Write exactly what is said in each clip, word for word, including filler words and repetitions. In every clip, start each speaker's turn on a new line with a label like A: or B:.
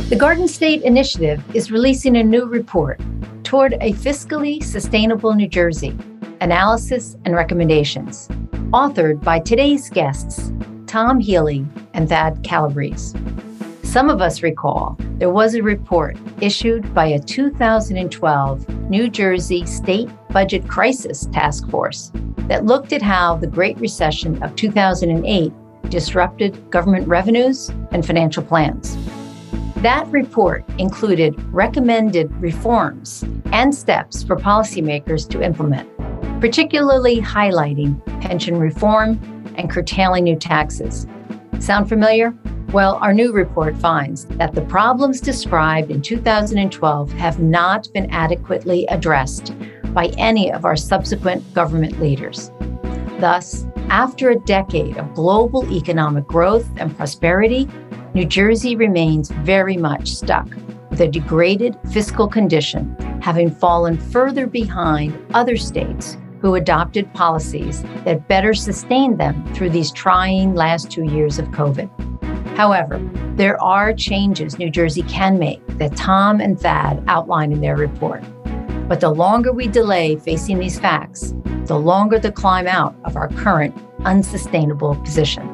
A: The Garden State Initiative is releasing a new report, Toward a Fiscally Sustainable New Jersey, Analysis and Recommendations, authored by today's guests, Tom Healy and Thad Calabrese. Some of us recall there was a report issued by a two thousand twelve New Jersey State Budget Crisis Task Force that looked at how the Great Recession of two thousand eight disrupted government revenues and financial plans. That report included recommended reforms and steps for policymakers to implement, particularly highlighting pension reform and curtailing new taxes. Sound familiar? Well, our new report finds that the problems described in two thousand twelve have not been adequately addressed by any of our subsequent government leaders. Thus, after a decade of global economic growth and prosperity, New Jersey remains very much stuck with a degraded fiscal condition, having fallen further behind other states who adopted policies that better sustained them through these trying last two years of COVID. However, there are changes New Jersey can make that Tom and Thad outline in their report. But the longer we delay facing these facts, the longer the climb out of our current unsustainable position.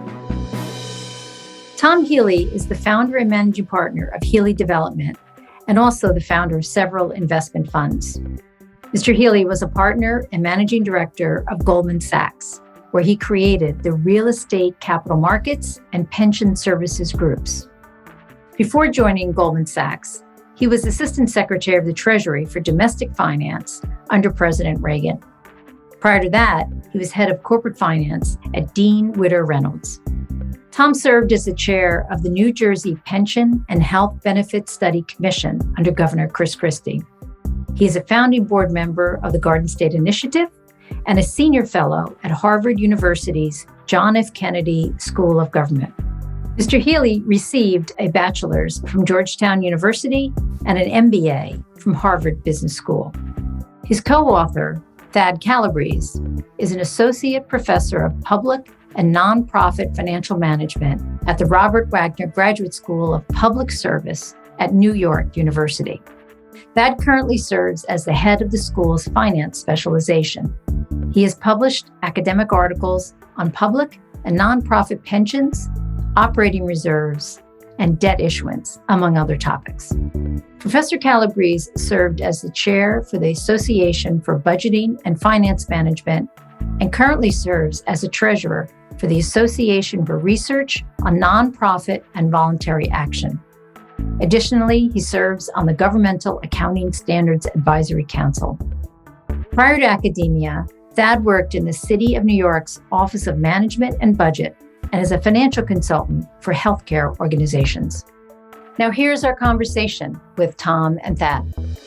A: Tom Healy is the founder and managing partner of Healy Development and also the founder of several investment funds. Mister Healy was a partner and managing director of Goldman Sachs, where he created the real estate capital markets and pension services groups. Before joining Goldman Sachs, he was Assistant Secretary of the Treasury for Domestic Finance under President Reagan. Prior to that, he was head of corporate finance at Dean Witter Reynolds. Tom served as the chair of the New Jersey Pension and Health Benefit Study Commission under Governor Chris Christie. He is a founding board member of the Garden State Initiative and a senior fellow at Harvard University's John F. Kennedy School of Government. Mister Healy received a bachelor's from Georgetown University and an M B A from Harvard Business School. His co-author, Thad Calabrese, is an associate professor of public and nonprofit financial management at the Robert Wagner Graduate School of Public Service at New York University. Thad currently serves as the head of the school's finance specialization. He has published academic articles on public and nonprofit pensions, operating reserves, and debt issuance, among other topics. Professor Calabrese served as the chair for the Association for Budgeting and Finance Management and currently serves as a treasurer for the Association for Research on Nonprofit and Voluntary Action. Additionally, he serves on the Governmental Accounting Standards Advisory Council. Prior to academia, Thad worked in the City of New York's Office of Management and Budget and as a financial consultant for healthcare organizations. Now here's our conversation with Tom and Thad.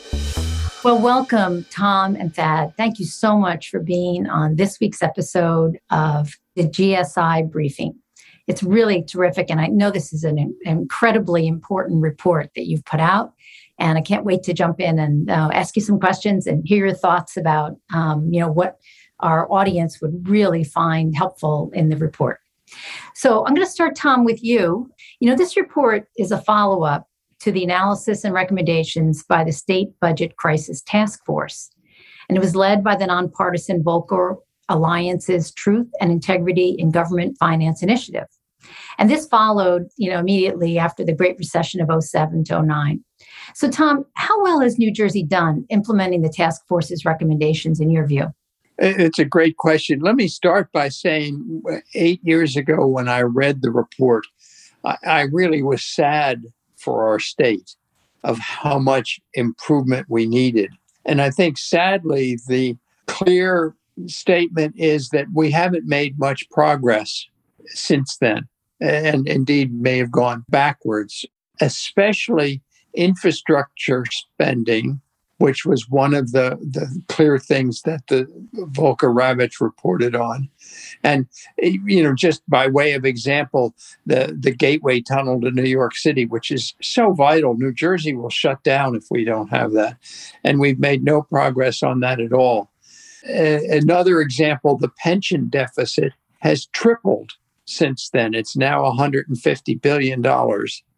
A: Well, welcome, Tom and Thad. Thank you so much for being on this week's episode of the G S I Briefing. It's really terrific, and I know this is an incredibly important report that you've put out, and I can't wait to jump in and uh, ask you some questions and hear your thoughts about, um, you know, what our audience would really find helpful in the report. So I'm going to start, Tom, with you. You know, this report is a follow-up to the analysis and recommendations by the State Budget Crisis Task Force, and it was led by the nonpartisan Volcker Alliance's Truth and Integrity in Government Finance Initiative. And this followed, you know, immediately after the Great Recession of oh seven to oh nine. So, Tom, how well has New Jersey done implementing the task force's recommendations in your view?
B: It's a great question. Let me start by saying eight years ago when I read the report, I, I really was sad for our state of how much improvement we needed. And I think, sadly, the clear statement is that we haven't made much progress since then, and indeed may have gone backwards, especially infrastructure spending, which was one of the, the clear things that the Volcker Ravitch reported on. And, you know, just by way of example, the, the Gateway Tunnel to New York City, which is so vital. New Jersey will shut down if we don't have that. And we've made no progress on that at all. A- another example, the pension deficit has tripled since then. It's now one hundred fifty billion dollars.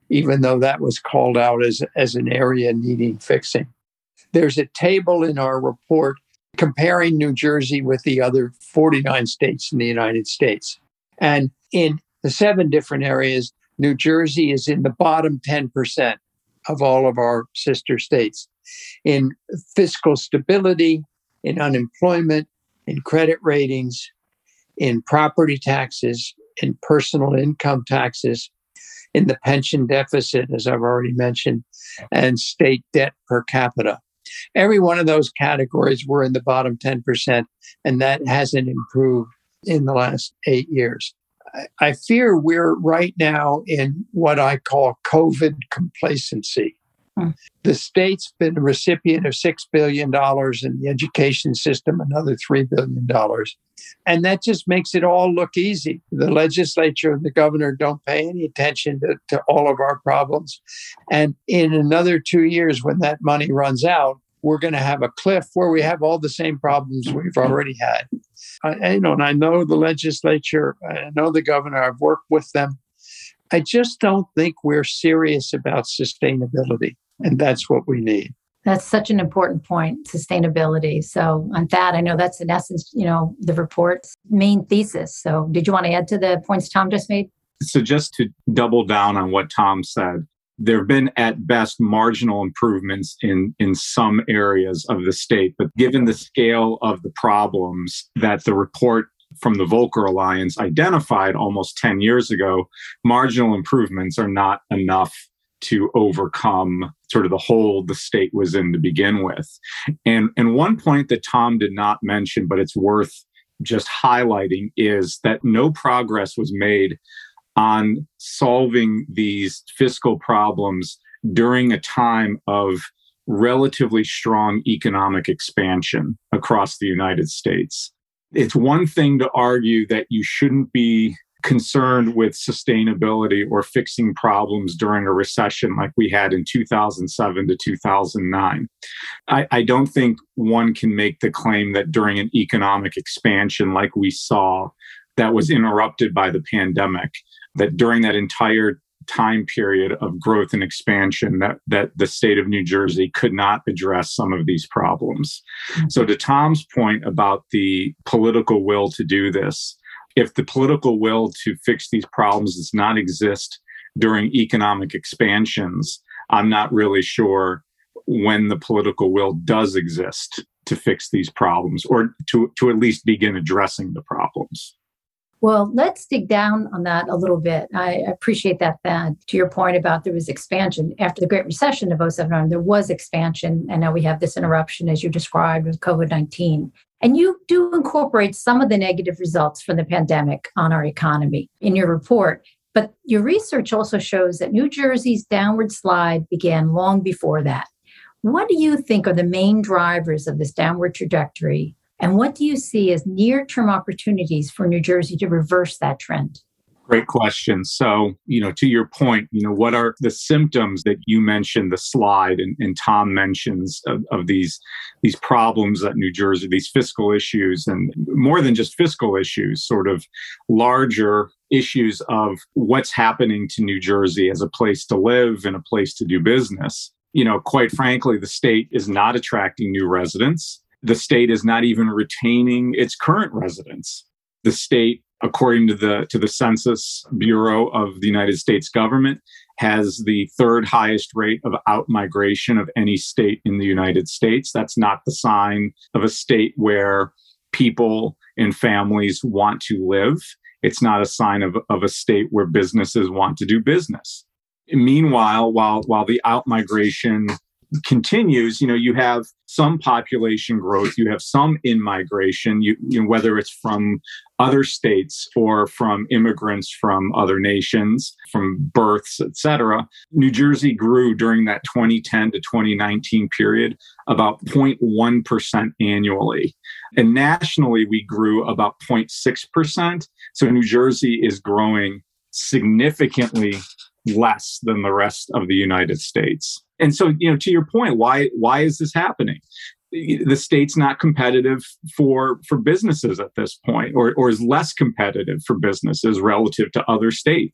B: even though that was called out as, as an area needing fixing. There's a table in our report comparing New Jersey with the other forty-nine states in the United States. And in the seven different areas, New Jersey is in the bottom ten percent of all of our sister states in fiscal stability, in unemployment, in credit ratings, in property taxes, in personal income taxes, in the pension deficit, as I've already mentioned, and state debt per capita. Every one of those categories were in the bottom ten percent, and that hasn't improved in the last eight years. I fear we're right now in what I call COVID complacency. Hmm. The state's been a recipient of six billion dollars in the education system, another three billion dollars. And that just makes it all look easy. The legislature and the governor don't pay any attention to, to all of our problems. And in another two years, when that money runs out, we're going to have a cliff where we have all the same problems we've already had. I, you know, and I know the legislature, I know the governor, I've worked with them. I just don't think we're serious about sustainability. And that's what we need.
A: That's such an important point, sustainability. So on that, I know that's in essence, you know, the report's main thesis. So did you want to add to the points Tom just made?
C: So just to double down on what Tom said, there have been at best marginal improvements in, in some areas of the state, but given the scale of the problems that the report from the Volcker Alliance identified almost ten years ago, marginal improvements are not enough to overcome sort of the hole the state was in to begin with. And, and one point that Tom did not mention, but it's worth just highlighting, is that no progress was made on solving these fiscal problems during a time of relatively strong economic expansion across the United States. It's one thing to argue that you shouldn't be concerned with sustainability or fixing problems during a recession like we had in two thousand seven to two thousand nine. I, I don't think one can make the claim that during an economic expansion like we saw that was interrupted by the pandemic, that during that entire time period of growth and expansion that, that the state of New Jersey could not address some of these problems. Mm-hmm. So to Tom's point about the political will to do this, if the political will to fix these problems does not exist during economic expansions, I'm not really sure when the political will does exist to fix these problems or to, to at least begin addressing the problems.
A: Well, let's dig down on that a little bit. I appreciate that, Thad. To your point about there was expansion. After the Great Recession of oh seven oh nine, there was expansion. And now we have this interruption, as you described, with COVID nineteen. And you do incorporate some of the negative results from the pandemic on our economy in your report. But your research also shows that New Jersey's downward slide began long before that. What do you think are the main drivers of this downward trajectory? And what do you see as near-term opportunities for New Jersey to reverse that trend?
C: Great question. So, you know, to your point, you know, what are the symptoms that you mentioned, the slide, and, and Tom mentions of, of these, these problems that New Jersey, these fiscal issues, and more than just fiscal issues, sort of larger issues of what's happening to New Jersey as a place to live and a place to do business. You know, quite frankly, the state is not attracting new residents. The state is not even retaining its current residents. The state, according to the to the Census Bureau of the United States government, has the third highest rate of outmigration of any state in the United States. That's not the sign of a state where people and families want to live. It's not a sign of, of a state where businesses want to do business. Meanwhile, while while the outmigration continues, you know, you have some population growth, you have some in-migration, you, you know, whether it's from other states or from immigrants from other nations, from births, et cetera. New Jersey grew during that twenty ten to twenty nineteen period about zero point one percent annually. And nationally, we grew about zero point six percent. So New Jersey is growing significantly less than the rest of the United States. And so, you know, to your point, why why is this happening? The state's not competitive for for businesses at this point, or or is less competitive for businesses relative to other states.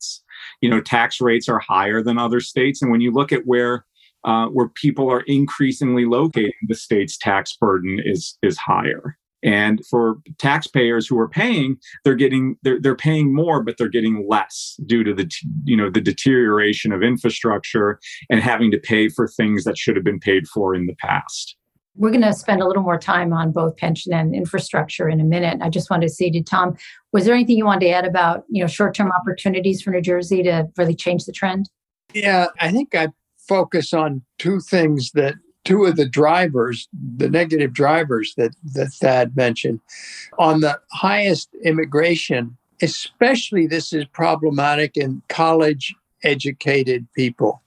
C: You know, tax rates are higher than other states. And when you look at where uh, where people are increasingly located, the state's tax burden is is higher. And for taxpayers who are paying, they're getting they're they're paying more, but they're getting less due to the you know the deterioration of infrastructure and having to pay for things that should have been paid for in the past.
A: We're going to spend a little more time on both pension and infrastructure in a minute. I just wanted to say to Tom, was there anything you wanted to add about you know short-term opportunities for New Jersey to really change the trend?
B: Yeah, I think I focus on two things that. Two of the drivers, the negative drivers that, that Thad mentioned. On the highest immigration, especially this is problematic in college-educated people.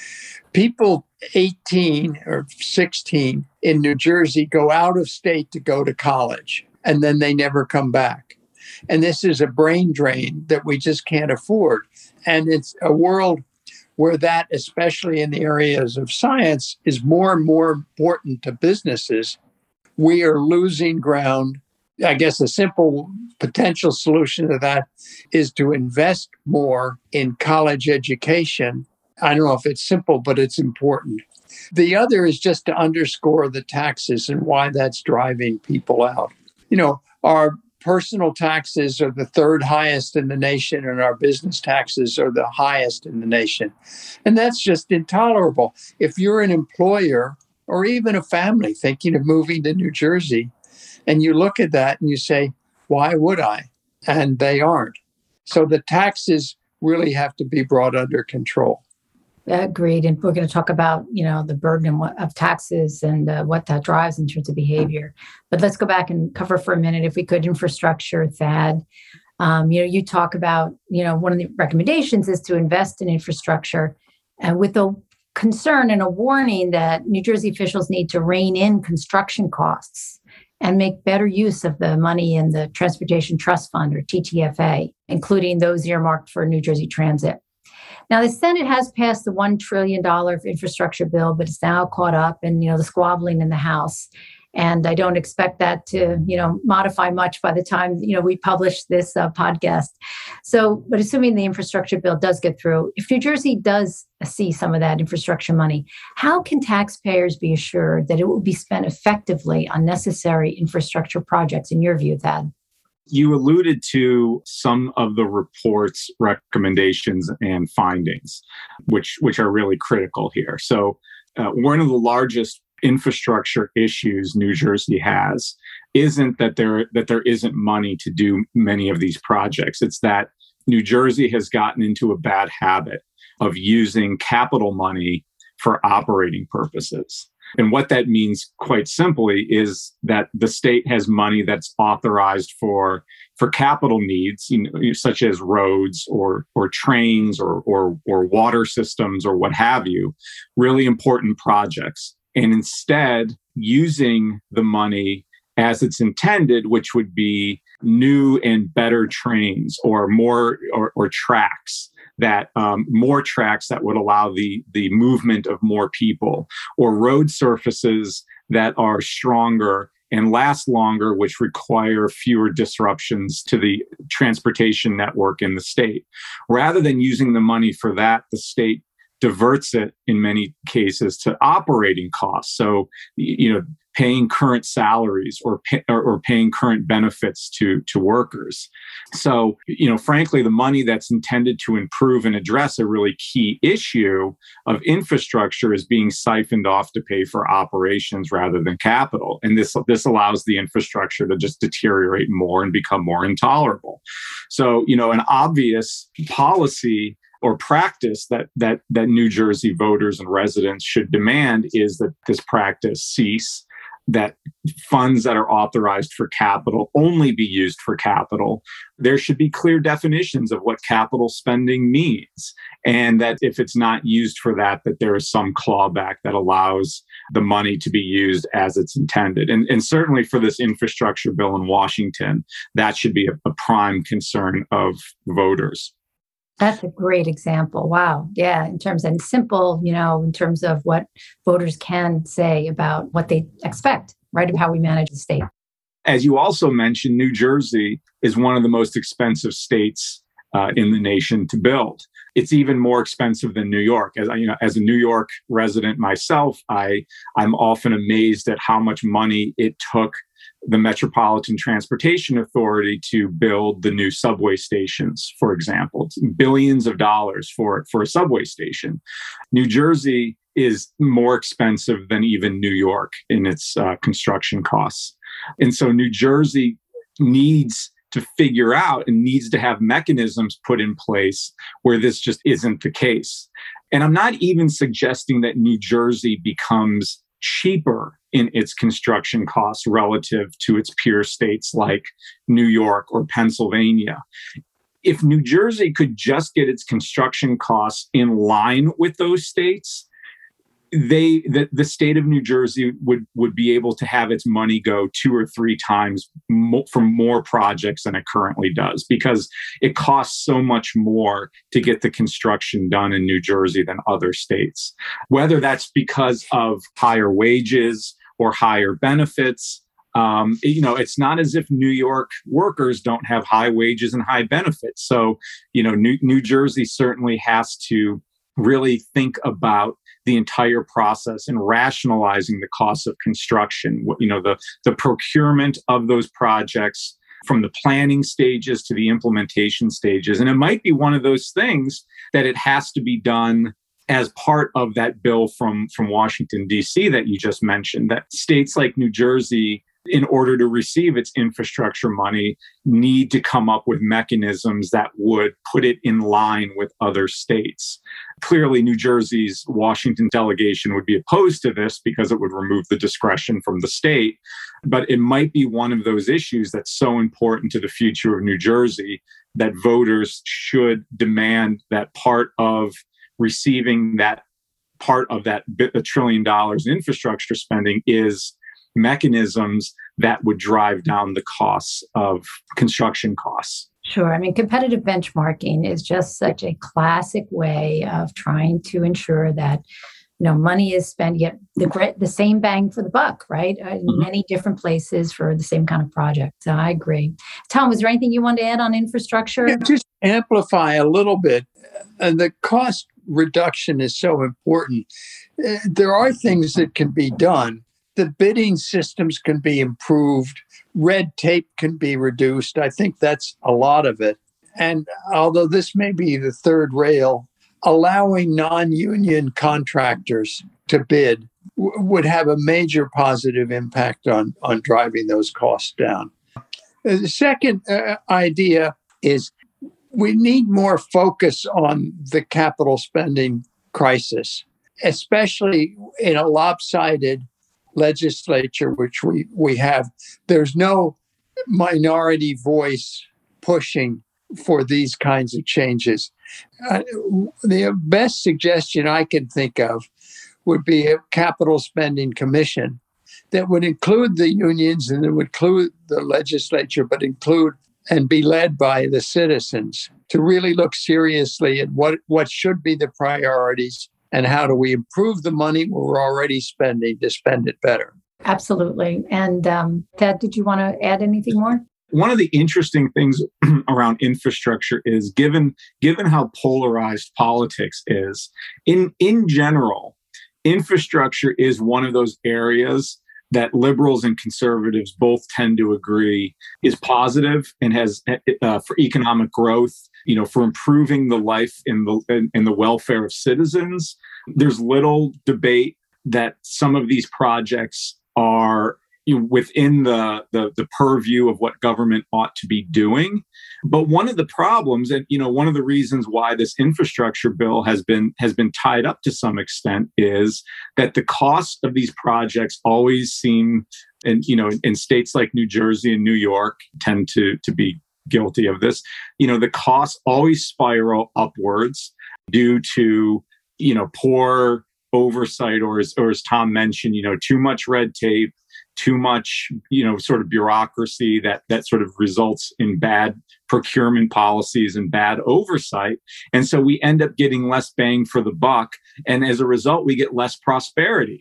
B: People eighteen or sixteen in New Jersey go out of state to go to college, and then they never come back. And this is a brain drain that we just can't afford. And it's a world where that, especially in the areas of science, is more and more important to businesses. We are losing ground. I guess a simple potential solution to that is to invest more in college education. I don't know if it's simple, but it's important. The other is just to underscore the taxes and why that's driving people out. You know, our personal taxes are the third highest in the nation, and our business taxes are the highest in the nation. And that's just intolerable. If you're an employer or even a family thinking of moving to New Jersey, and you look at that and you say, why would I? And they aren't. So the taxes really have to be brought under control.
A: Agreed. And we're going to talk about, you know, the burden of taxes and uh, what that drives in terms of behavior. But let's go back and cover for a minute, if we could, infrastructure, Thad. Um, you know, you talk about, you know, one of the recommendations is to invest in infrastructure, and with the concern and a warning that New Jersey officials need to rein in construction costs and make better use of the money in the Transportation Trust Fund, or T T F A, including those earmarked for New Jersey Transit. Now, the Senate has passed the one trillion dollars infrastructure bill, but it's now caught up in, you know, the squabbling in the House. And I don't expect that to, you know, modify much by the time, you know, we publish this uh, podcast. So, but assuming the infrastructure bill does get through, if New Jersey does see some of that infrastructure money, how can taxpayers be assured that it will be spent effectively on necessary infrastructure projects, in your view, Thad?
C: You alluded to some of the report's recommendations and findings, which, which are really critical here. So uh, one of the largest infrastructure issues New Jersey has isn't that there, that there isn't money to do many of these projects. It's that New Jersey has gotten into a bad habit of using capital money for operating purposes. And what that means, quite simply, is that the state has money that's authorized for for capital needs, you know, such as roads or or trains or or or water systems or what have you, really important projects. And instead, using the money as it's intended, which would be new and better trains or more or, or tracks. that um, more tracks that would allow the, the movement of more people, or road surfaces that are stronger and last longer, which require fewer disruptions to the transportation network in the state. Rather than using the money for that, the state diverts it in many cases to operating costs. So, you know, paying current salaries or, pay, or, or paying current benefits to, to workers. So, you know, frankly, the money that's intended to improve and address a really key issue of infrastructure is being siphoned off to pay for operations rather than capital. And this, this allows the infrastructure to just deteriorate more and become more intolerable. So, you know, an obvious policy or practice that that that New Jersey voters and residents should demand is that this practice cease, that funds that are authorized for capital only be used for capital. There should be clear definitions of what capital spending means, and that if it's not used for that, that there is some clawback that allows the money to be used as it's intended. And, and certainly for this infrastructure bill in Washington, that should be a, a prime concern of voters.
A: That's a great example. Wow. Yeah. In terms of simple, you know, in terms of what voters can say about what they expect, right, of how we manage the state.
C: As you also mentioned, New Jersey is one of the most expensive states uh, in the nation to build. it's even more expensive than New York. As you know, as a New York resident myself, I I'm often amazed at how much money it took the Metropolitan Transportation Authority to build the new subway stations, for example. It's billions of dollars for, for a subway station. New Jersey is more expensive than even New York in its uh, construction costs. And so New Jersey needs to figure out and needs to have mechanisms put in place where this just isn't the case. And I'm not even suggesting that New Jersey becomes cheaper in its construction costs relative to its peer states like New York or Pennsylvania. If New Jersey could just get its construction costs in line with those states, they the, the state of New Jersey would, would be able to have its money go two or three times mo- for more projects than it currently does, because it costs so much more to get the construction done in New Jersey than other states. Whether that's because of higher wages or higher benefits, um, you know, it's not as if New York workers don't have high wages and high benefits. So, you know, New, New Jersey certainly has to really think about the entire process and rationalizing the costs of construction, you know, the, the procurement of those projects from the planning stages to the implementation stages. And it might be one of those things that it has to be done as part of that bill from, from Washington, D C that you just mentioned, that states like New Jersey, in order to receive its infrastructure money, need to come up with mechanisms that would put it in line with other states. Clearly, New Jersey's Washington delegation would be opposed to this because it would remove the discretion from the state. But it might be one of those issues that's so important to the future of New Jersey that voters should demand that part of receiving that part of that a trillion dollars in infrastructure spending is mechanisms that would drive down the costs of construction costs.
A: Sure. I mean, competitive benchmarking is just such a classic way of trying to ensure that, you know, money is spent, you get the, the same bang for the buck, right? In mm-hmm. many different places for the same kind of project. So I agree. Tom, was there anything you wanted to add on infrastructure?
B: Yeah, just amplify a little bit. And the cost reduction is so important. Uh, there are things that can be done. The bidding systems can be improved. Red tape can be reduced. I think that's a lot of it. And although this may be the third rail, allowing non-union contractors to bid w- would have a major positive impact on, on driving those costs down. The second uh, idea is we need more focus on the capital spending crisis, especially in a lopsided legislature, which we, we have. There's no minority voice pushing for these kinds of changes. Uh, the best suggestion I can think of would be a capital spending commission that would include the unions and it would include the legislature, but include and be led by the citizens to really look seriously at what, what should be the priorities and how do we improve the money we're already spending to spend it better.
A: Absolutely. And um, Ted, did you want to add anything more?
C: One of the interesting things around infrastructure is given, given how polarized politics is, in, in general, infrastructure is one of those areas that liberals and conservatives both tend to agree is positive and has uh, for economic growth, you know, for improving the life and the in, in the welfare of citizens. There's little debate that some of these projects are, you know, within the, the the purview of what government ought to be doing. But one of the problems, and you know, one of the reasons why this infrastructure bill has been has been tied up to some extent is that the cost of these projects always seem, and you know, in, in states like New Jersey and New York tend to to be guilty of this. You know, the costs always spiral upwards due to, you know, poor oversight, or as or as Tom mentioned, you know, too much red tape, too much, you know, sort of bureaucracy that that sort of results in bad procurement policies and bad oversight. And so we end up getting less bang for the buck. And as a result, we get less prosperity.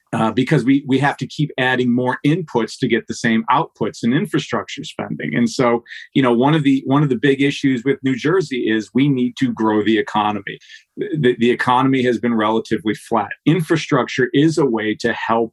C: uh, because we we have to keep adding more inputs to get the same outputs in infrastructure spending. And so, you know, one of the one of the big issues with New Jersey is we need to grow the economy. The, the economy has been relatively flat. Infrastructure is a way to help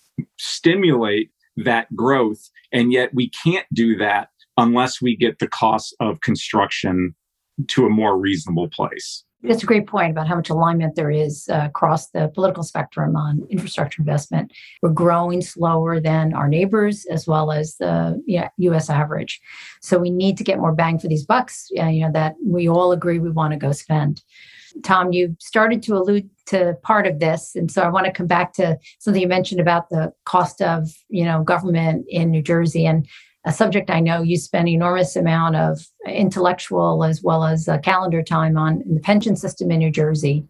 C: stimulate that growth, and yet we can't do that unless we get the cost of construction to a more reasonable place.
A: That's a great point about how much alignment there is uh, across the political spectrum on infrastructure investment. We're growing slower than our neighbors as well as the yeah, U S average. So we need to get more bang for these bucks, uh, you know, that we all agree we want to go spend. Tom, you started to allude to part of this. And so I want to come back to something you mentioned about the cost of, you know, government in New Jersey, and a subject I know you spend an enormous amount of intellectual as well as uh, calendar time on in the pension system in New Jersey.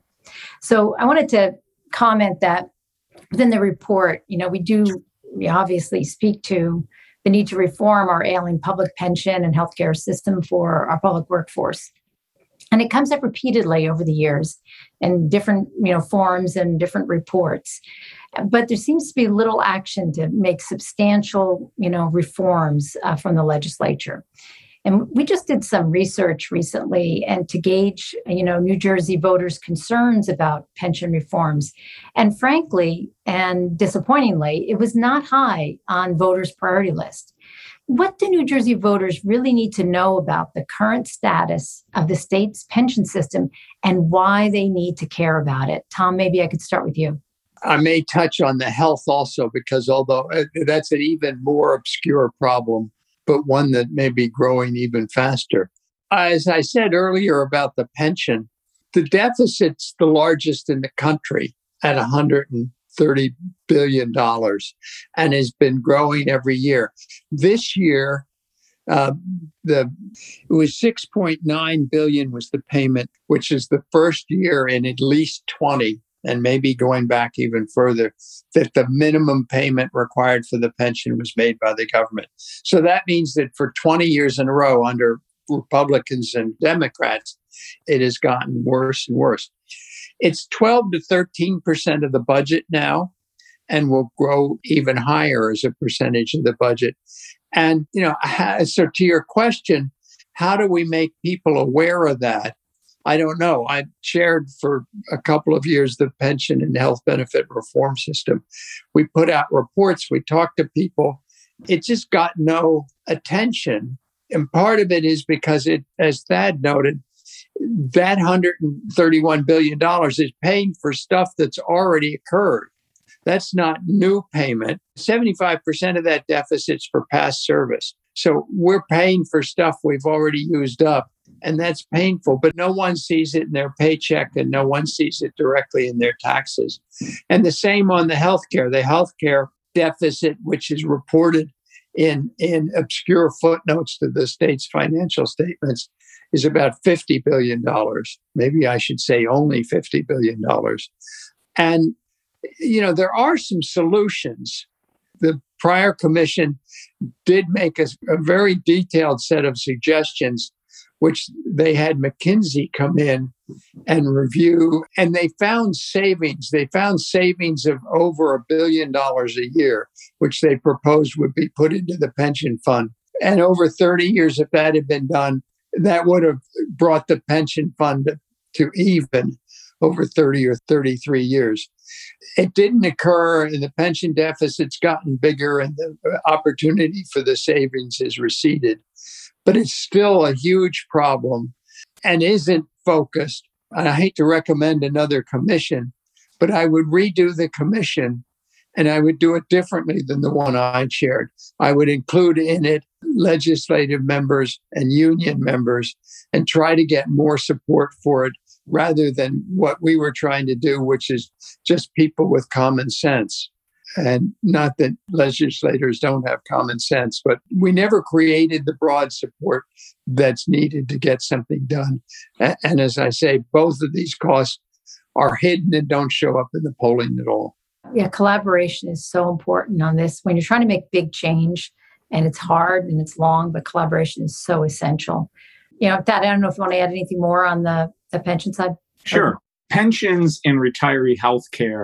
A: So I wanted to comment that within the report, you know, we do we obviously speak to the need to reform our ailing public pension and healthcare system for our public workforce. And it comes up repeatedly over the years in different, you know, forms and different reports. But there seems to be little action to make substantial, you know, reforms uh, from the legislature. And we just did some research recently and to gauge, you know, New Jersey voters' concerns about pension reforms. And frankly, and disappointingly, it was not high on voters' priority list. What do New Jersey voters really need to know about the current status of the state's pension system and why they need to care about it? Tom, maybe I could start with you.
B: I may touch on the health also, because although that's an even more obscure problem, but one that may be growing even faster. As I said earlier about the pension, the deficit's the largest in the country at one hundred thirty billion dollars and has been growing every year. This year, uh, the it was six point nine billion dollars was the payment, which is the first year in at least twenty, and maybe going back even further, that the minimum payment required for the pension was made by the government. So that means that for twenty years in a row under Republicans and Democrats, it has gotten worse and worse. It's twelve to thirteen percent of the budget now, and will grow even higher as a percentage of the budget. And, you know, so to your question, how do we make people aware of that? I don't know. I chaired for a couple of years the pension and health benefit reform system. We put out reports. We talked to people. It just got no attention. And part of it is because it, as Thad noted, that one hundred thirty-one billion dollars is paying for stuff that's already occurred. That's not new payment. seventy-five percent of that deficit's for past service. So we're paying for stuff we've already used up. And that's painful, but no one sees it in their paycheck and no one sees it directly in their taxes. And the same on the healthcare. The healthcare deficit, which is reported in, in obscure footnotes to the state's financial statements, is about fifty billion dollars. Maybe I should say only fifty billion dollars. And, you know, there are some solutions. The prior commission did make a, a very detailed set of suggestions, which they had McKinsey come in and review, and they found savings. They found savings of over a billion dollars a year, which they proposed would be put into the pension fund. And over thirty years, if that had been done, that would have brought the pension fund to even over thirty or thirty-three years. It didn't occur, and the pension deficit's gotten bigger, and the opportunity for the savings has receded. But it's still a huge problem and isn't focused. And I hate to recommend another commission, but I would redo the commission, and I would do it differently than the one I chaired. I would include in it legislative members and union members and try to get more support for it rather than what we were trying to do, which is just people with common sense. And not that legislators don't have common sense, but we never created the broad support that's needed to get something done. And as I say, both of these costs are hidden and don't show up in the polling at all.
A: Yeah, collaboration is so important on this. When you're trying to make big change, and it's hard and it's long, but collaboration is so essential. You know, Thad, I don't know if you want to add anything more on the, the pension side.
C: Sure. Pensions and retiree health care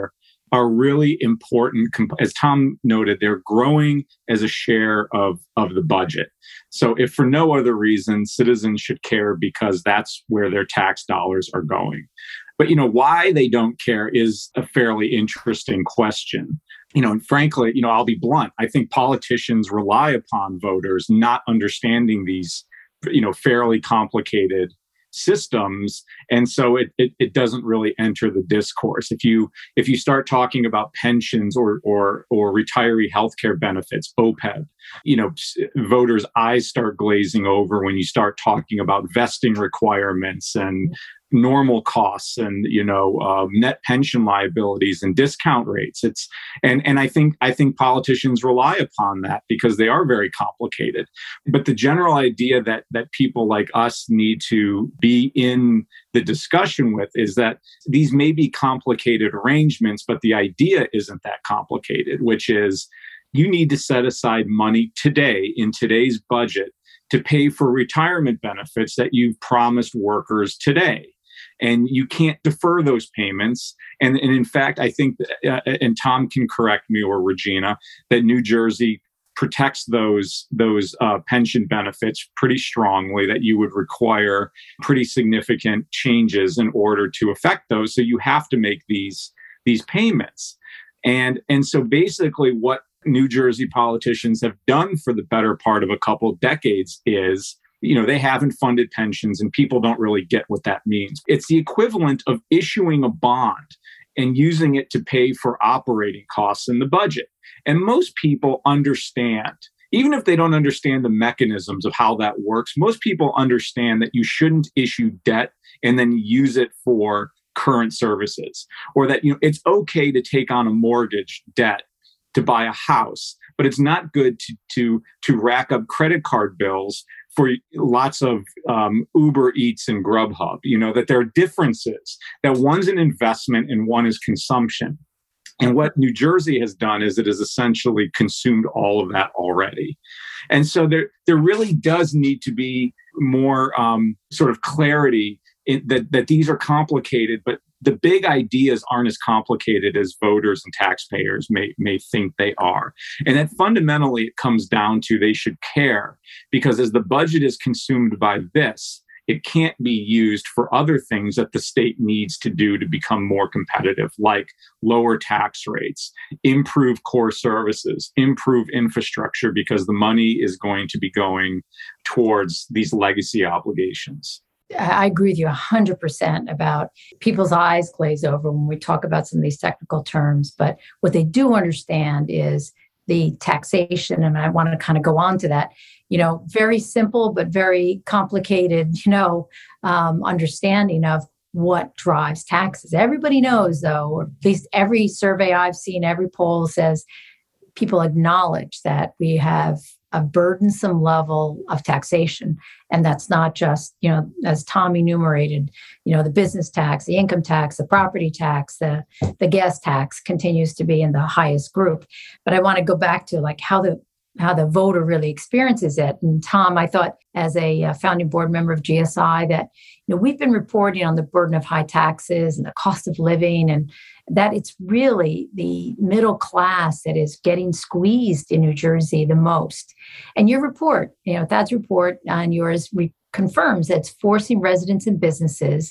C: are really important. As Tom noted, they're growing as a share of, of the budget. So if for no other reason, citizens should care because that's where their tax dollars are going. But, you know, why they don't care is a fairly interesting question. You know, and frankly, you know, I'll be blunt. I think politicians rely upon voters not understanding these, you know, fairly complicated systems, and so it, it it doesn't really enter the discourse. If you if you start talking about pensions or or or retiree healthcare benefits, O P E B, you know, voters' eyes start glazing over when you start talking about vesting requirements and normal costs and, you know, uh, net pension liabilities and discount rates. It's and and I think I think politicians rely upon that because they are very complicated. But the general idea that that people like us need to be in the discussion with is that these may be complicated arrangements, but the idea isn't that complicated, which is you need to set aside money today in today's budget to pay for retirement benefits that you've promised workers today. And you can't defer those payments. And, and in fact, I think, uh, and Tom can correct me or Regina, that New Jersey protects those, those uh, pension benefits pretty strongly, that you would require pretty significant changes in order to affect those. So you have to make these, these payments. And, and so basically what New Jersey politicians have done for the better part of a couple of decades is, you know, they haven't funded pensions and people don't really get what that means. It's the equivalent of issuing a bond and using it to pay for operating costs in the budget. And most people understand, even if they don't understand the mechanisms of how that works, most people understand that you shouldn't issue debt and then use it for current services, or that, you know, it's okay to take on a mortgage debt to buy a house, but it's not good to to to rack up credit card bills for lots of um, Uber Eats and Grubhub. You know, that there are differences, that one's an investment and one is consumption. And what New Jersey has done is it has essentially consumed all of that already. And so there, there really does need to be more um, sort of clarity in, that, that these are complicated, but the big ideas aren't as complicated as voters and taxpayers may, may think they are. And that fundamentally it comes down to they should care, because as the budget is consumed by this, it can't be used for other things that the state needs to do to become more competitive, like lower tax rates, improve core services, improve infrastructure, because the money is going to be going towards these legacy obligations.
A: I agree with you one hundred percent about people's eyes glaze over when we talk about some of these technical terms. But what they do understand is the taxation. And I want to kind of go on to that, you know, very simple, but very complicated, you know, um, understanding of what drives taxes. Everybody knows, though, or at least every survey I've seen, every poll says people acknowledge that we have a burdensome level of taxation. And that's not just, you know, as Tom enumerated, you know, the business tax, the income tax, the property tax, the, the gas tax continues to be in the highest group. But I want to go back to like how the how the voter really experiences it. And Tom, I thought as a uh, founding board member of G S I that, you know, we've been reporting on the burden of high taxes and the cost of living, and that it's really the middle class that is getting squeezed in New Jersey the most. And your report, you know, Thad's report and yours re- confirms that it's forcing residents and businesses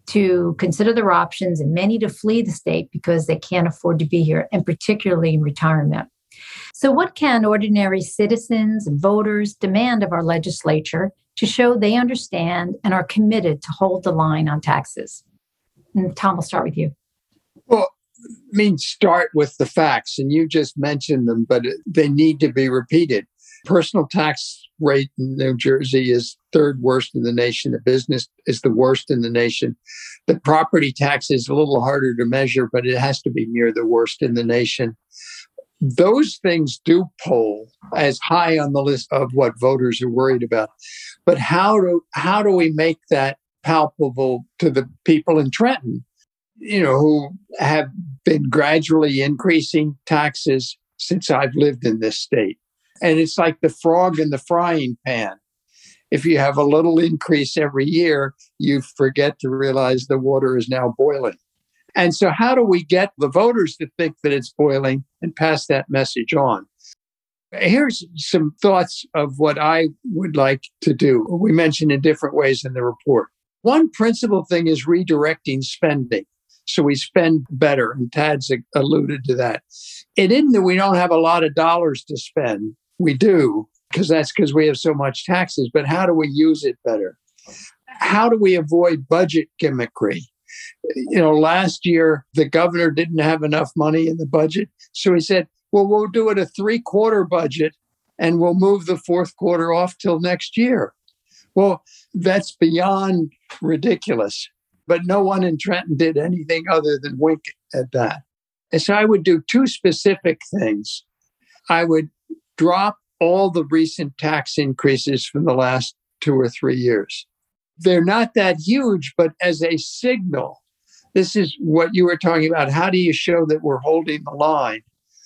A: to consider their options, and many to flee the state because they can't afford to be here, and particularly in retirement. So what can ordinary citizens and voters demand of our legislature to show they understand and are committed to hold the line on taxes? And Tom, I'll start with you.
B: Well, I mean, start with the facts, and you just mentioned them, but they need to be repeated. Personal tax rate in New Jersey is third worst in the nation. The business is the worst in the nation. The property tax is a little harder to measure, but it has to be near the worst in the nation. Those things do poll as high on the list of what voters are worried about. But how do how do we make that palpable to the people in Trenton, you know, who have been gradually increasing taxes since I've lived in this state? And it's like the frog in the frying pan. If you have a little increase every year, you forget to realize the water is now boiling. And so how do we get the voters to think that it's boiling and pass that message on? Here's some thoughts of what I would like to do. We mentioned in different ways in the report. One principal thing is redirecting spending. So we spend better, and Tad's alluded to that. It isn't that we don't have a lot of dollars to spend. We do, because that's because we have so much taxes. But how do we use it better? How do we avoid budget gimmickry? You know, last year, the governor didn't have enough money in the budget. So he said, well, we'll do it a three-quarter budget, and we'll move the fourth quarter off till next year. Well, that's beyond ridiculous. But no one in Trenton did anything other than wink at that. And so I would do two specific things. I would drop all the recent tax increases from the last two or three years. They're not that huge, but as a signal, this is what you were talking about. How do you show that we're holding the line?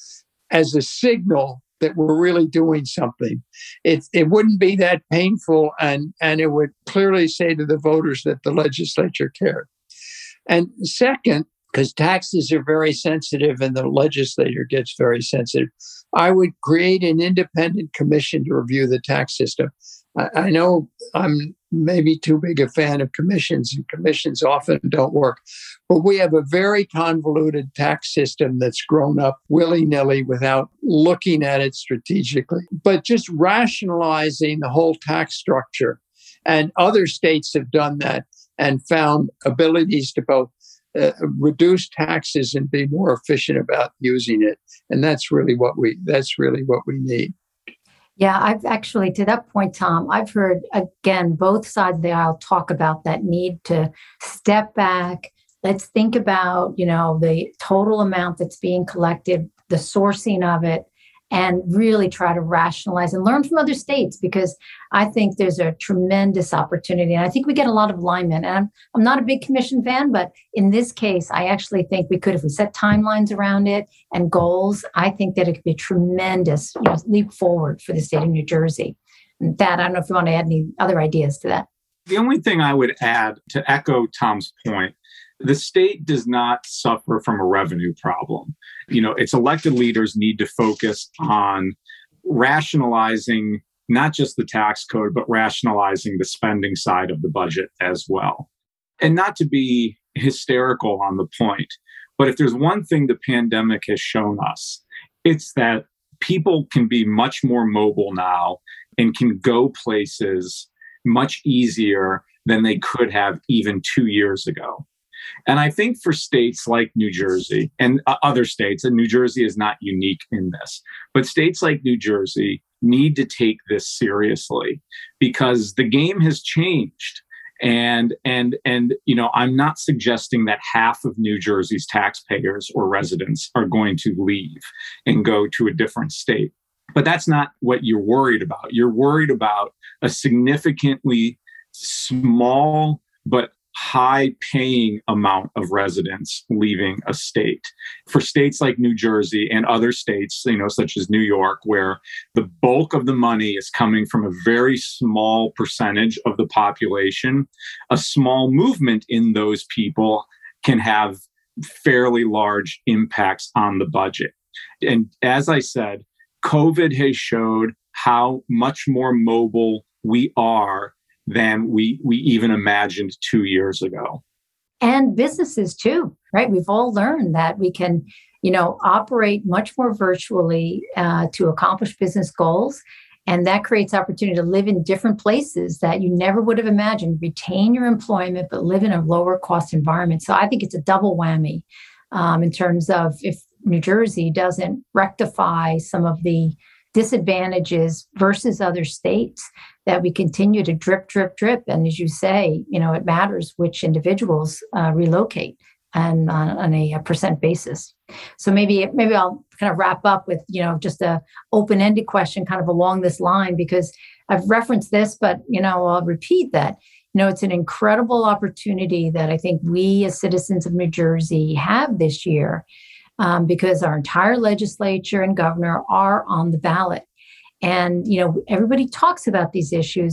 B: As a signal that we're really doing something. It, it wouldn't be that painful, and, and it would clearly say to the voters that the legislature cared. And second, because taxes are very sensitive and the legislature gets very sensitive, I would create an independent commission to review the tax system. I, I know I'm maybe too big a fan of commissions, and commissions often don't work. But we have a very convoluted tax system that's grown up willy-nilly without looking at it strategically, but just rationalizing the whole tax structure. And other states have done that and found abilities to both uh, reduce taxes and be more efficient about using it. And that's really what we that's really what we need.
A: Yeah, I've actually, to that point, Tom, I've heard, again, both sides of the aisle talk about that need to step back. Let's think about, you know, the total amount that's being collected, the sourcing of it, and really try to rationalize and learn from other states, because I think there's a tremendous opportunity. And I think we get a lot of alignment. And I'm, I'm not a big commission fan, but in this case, I actually think we could, if we set timelines around it and goals, I think that it could be a tremendous, you know, leap forward for the state of New Jersey. And that, I don't know if you want to add any other ideas to that.
C: The only thing I would add to echo Tom's point, the state does not suffer from a revenue problem. You know, its elected leaders need to focus on rationalizing not just the tax code, but rationalizing the spending side of the budget as well. And not to be hysterical on the point, but if there's one thing the pandemic has shown us, it's that people can be much more mobile now and can go places much easier than they could have even two years ago. And I think for states like New Jersey and uh, other states, and New Jersey is not unique in this, but states like New Jersey need to take this seriously because the game has changed. And, and, and, you know, I'm not suggesting that half of New Jersey's taxpayers or residents are going to leave and go to a different state. But that's not what you're worried about. You're worried about a significantly small but high-paying amount of residents leaving a state. For states like New Jersey and other states, you know, such as New York, where the bulk of the money is coming from a very small percentage of the population, a small movement in those people can have fairly large impacts on the budget. And as I said, COVID has showed how much more mobile we are than we we even imagined two years ago.
A: And businesses too, right? We've all learned that we can, you know, operate much more virtually uh, to accomplish business goals. And that creates opportunity to live in different places that you never would have imagined, retain your employment, but live in a lower cost environment. So I think it's a double whammy um, in terms of if New Jersey doesn't rectify some of the disadvantages versus other states, that we continue to drip, drip, drip. And as you say, you know, it matters which individuals uh, relocate and on, on a, a percent basis. So maybe maybe I'll kind of wrap up with, you know, just a open-ended question kind of along this line, because I've referenced this, but, you know, I'll repeat that. You know, it's an incredible opportunity that I think we as citizens of New Jersey have this year. Um, because our entire legislature and governor are on the ballot. And, you know, everybody talks about these issues,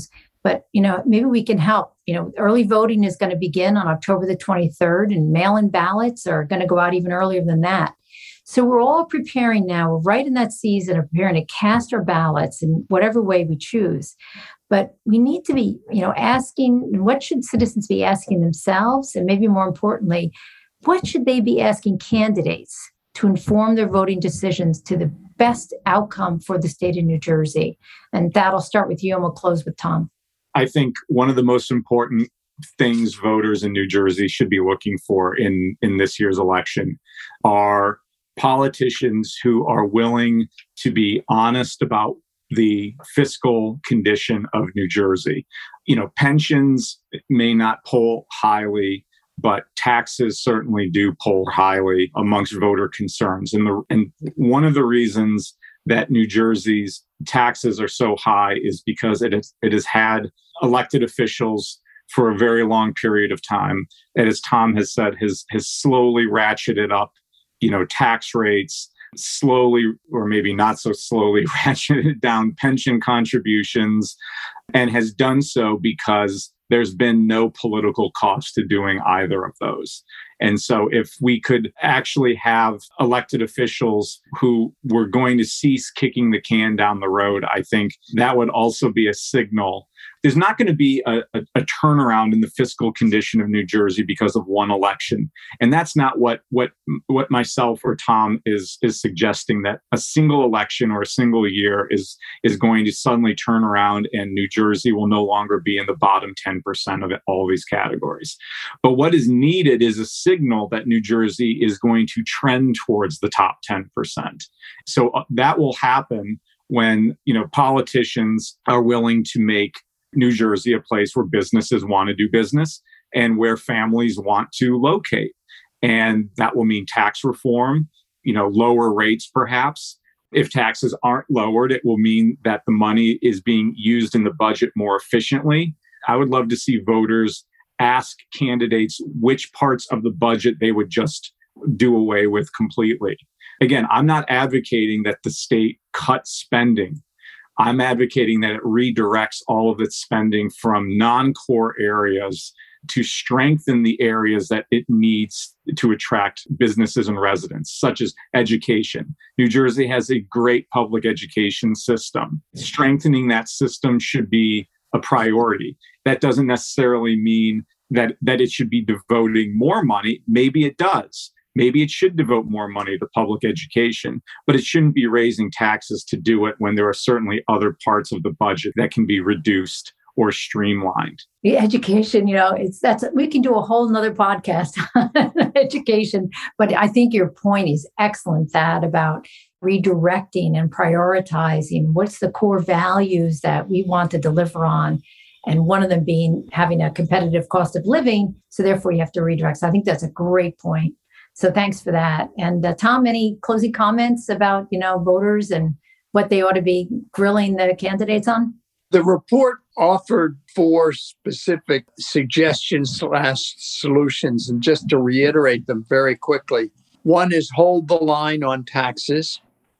A: But, you know, maybe we can help. You know, early voting is going to begin on October the twenty-third, and mail-in ballots are going to go out even earlier than that. So we're all preparing now. We're right in that season of preparing to cast our ballots in whatever way we choose. But we need to be, you know, asking, what should citizens be asking themselves? And maybe more importantly, what should they be asking candidates to inform their voting decisions to the best outcome for the state of New Jersey? And that'll start with you, and we'll close with Tom.
C: I think one of the most important things voters in New Jersey should be looking for in, in this year's election are politicians who are willing to be honest about the fiscal condition of New Jersey. You know, pensions may not poll highly, but taxes certainly do poll highly amongst voter concerns. And, the, and one of the reasons that New Jersey's taxes are so high is because it has, it has had elected officials for a very long period of time. And as Tom has said, has, has slowly ratcheted up, you know, tax rates, slowly, or maybe not so slowly, ratcheted down pension contributions, and has done so because there's been no political cost to doing either of those. And so if we could actually have elected officials who were going to cease kicking the can down the road, I think that would also be a signal. There's not going to be a, a, a turnaround in the fiscal condition of New Jersey because of one election. And that's not what what what myself or Tom is is suggesting, that a single election or a single year is is going to suddenly turn around and New Jersey will no longer be in the bottom ten percent of it, all these categories. But what is needed is a signal that New Jersey is going to trend towards the top ten percent. So uh, that will happen when, you know, politicians are willing to make New Jersey a place where businesses want to do business and where families want to locate. And that will mean tax reform, you know, lower rates perhaps. If taxes aren't lowered, it will mean that the money is being used in the budget more efficiently. I would love to see voters ask candidates which parts of the budget they would just do away with completely. Again, I'm not advocating that the state cut spending. I'm advocating that it redirects all of its spending from non-core areas to strengthen the areas that it needs to attract businesses and residents, such as education. New Jersey has a great public education system. Strengthening that system should be a priority. That doesn't necessarily mean that, that it should be devoting more money. Maybe it does. Maybe it should devote more money to public education, but it shouldn't be raising taxes to do it when there are certainly other parts of the budget that can be reduced or streamlined.
A: The education, you know, it's that's we can do a whole nother podcast on education, but I think your point is excellent, Thad, about redirecting and prioritizing what's the core values that we want to deliver on. And one of them being having a competitive cost of living. So therefore you have to redirect. So I think that's a great point. So thanks for that. And uh, Tom, any closing comments about, you know, voters and what they ought to be grilling the candidates on?
B: The report offered four specific suggestions slash solutions. And just to reiterate them very quickly, one is hold the line on taxes.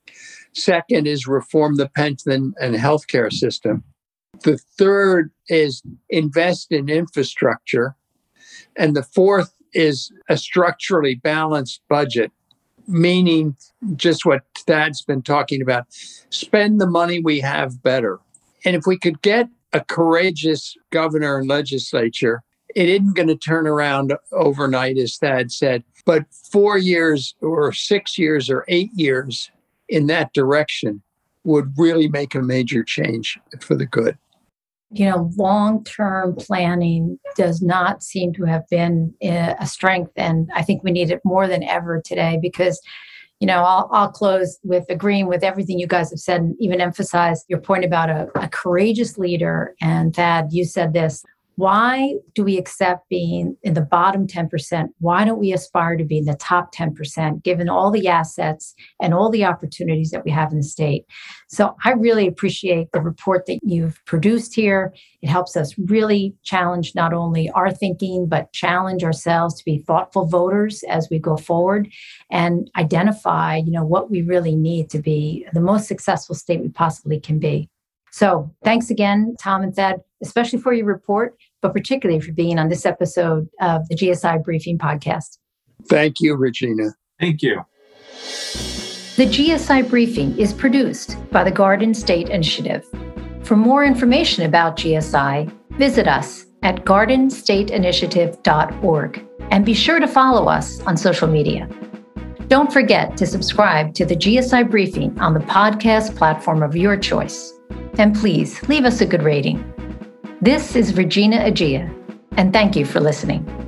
B: Second is reform the pension and healthcare system. The third is invest in infrastructure. And the fourth is a structurally balanced budget, meaning just what Thad's been talking about. Spend the money we have better. And if we could get a courageous governor and legislature, it isn't going to turn around overnight, as Thad said, but four years or six years or eight years in that direction would really make a major change for the good.
A: You know, long-term planning does not seem to have been a strength. And I think we need it more than ever today because, you know, I'll, I'll close with agreeing with everything you guys have said and even emphasize your point about a, a courageous leader. And Thad, you said this. Why do we accept being in the bottom ten percent? Why don't we aspire to be in the top ten percent, given all the assets and all the opportunities that we have in the state? So I really appreciate the report that you've produced here. It helps us really challenge not only our thinking, but challenge ourselves to be thoughtful voters as we go forward and identify, you know, what we really need to be the most successful state we possibly can be. So thanks again, Tom and Thad, especially for your report, but particularly for being on this episode of the G S I Briefing Podcast.
B: Thank you, Regina.
C: Thank you.
A: The G S I Briefing is produced by the Garden State Initiative. For more information about G S I, visit us at garden state initiative dot org and be sure to follow us on social media. Don't forget to subscribe to the G S I Briefing on the podcast platform of your choice. And please leave us a good rating. This is Regina Agia, and thank you for listening.